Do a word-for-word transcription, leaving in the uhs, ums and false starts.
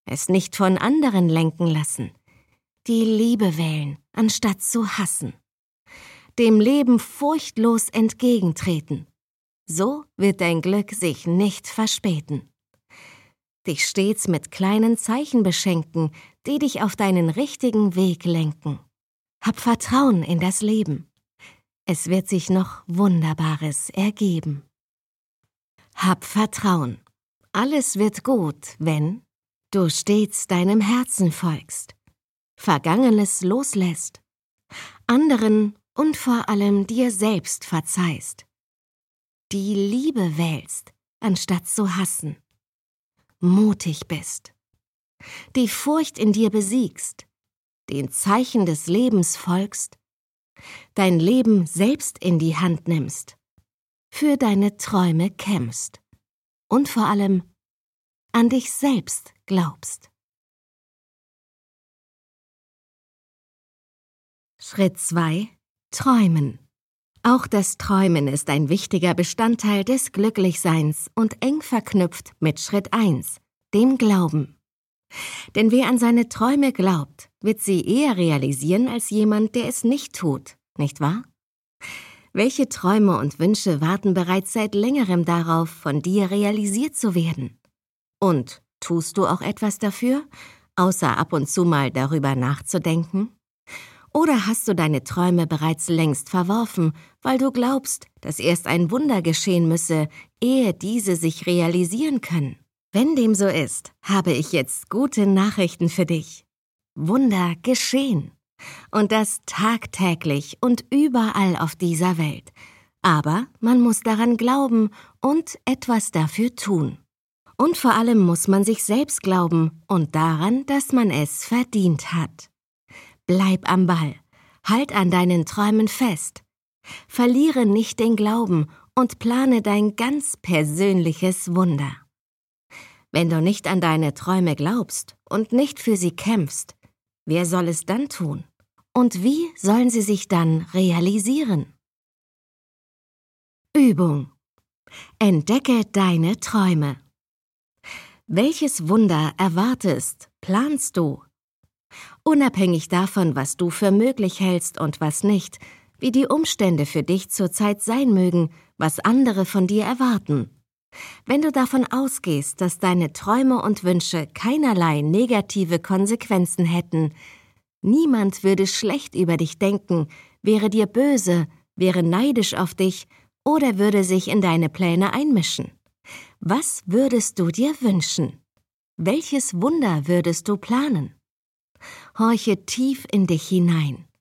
es nicht von anderen lenken lassen, die Liebe wählen, anstatt zu hassen, dem Leben furchtlos entgegentreten. So wird dein Glück sich nicht verspäten. Dich stets mit kleinen Zeichen beschenken, die dich auf deinen richtigen Weg lenken. Hab Vertrauen in das Leben. Es wird sich noch Wunderbares ergeben. Hab Vertrauen. Alles wird gut, wenn du stets deinem Herzen folgst, Vergangenes loslässt, anderen und vor allem dir selbst verzeihst, die Liebe wählst, anstatt zu hassen, mutig bist, die Furcht in dir besiegst, den Zeichen des Lebens folgst, dein Leben selbst in die Hand nimmst, für deine Träume kämpfst und vor allem an dich selbst glaubst. Schritt zwei. Träumen. Auch das Träumen ist ein wichtiger Bestandteil des Glücklichseins und eng verknüpft mit Schritt eins, dem Glauben. Denn wer an seine Träume glaubt, wird sie eher realisieren als jemand, der es nicht tut, nicht wahr? Welche Träume und Wünsche warten bereits seit längerem darauf, von dir realisiert zu werden? Und tust du auch etwas dafür, außer ab und zu mal darüber nachzudenken? Oder hast du deine Träume bereits längst verworfen, weil du glaubst, dass erst ein Wunder geschehen müsse, ehe diese sich realisieren können? Wenn dem so ist, habe ich jetzt gute Nachrichten für dich. Wunder geschehen. Und das tagtäglich und überall auf dieser Welt. Aber man muss daran glauben und etwas dafür tun. Und vor allem muss man sich selbst glauben und daran, dass man es verdient hat. Bleib am Ball, halt an deinen Träumen fest. Verliere nicht den Glauben und plane dein ganz persönliches Wunder. Wenn du nicht an deine Träume glaubst und nicht für sie kämpfst, wer soll es dann tun? Und wie sollen sie sich dann realisieren? Übung. Entdecke deine Träume. Welches Wunder erwartest, planst du? Unabhängig davon, was du für möglich hältst und was nicht, wie die Umstände für dich zurzeit sein mögen, was andere von dir erwarten. Wenn du davon ausgehst, dass deine Träume und Wünsche keinerlei negative Konsequenzen hätten, niemand würde schlecht über dich denken, wäre dir böse, wäre neidisch auf dich oder würde sich in deine Pläne einmischen. Was würdest du dir wünschen? Welches Wunder würdest du planen? Horche tief in dich hinein.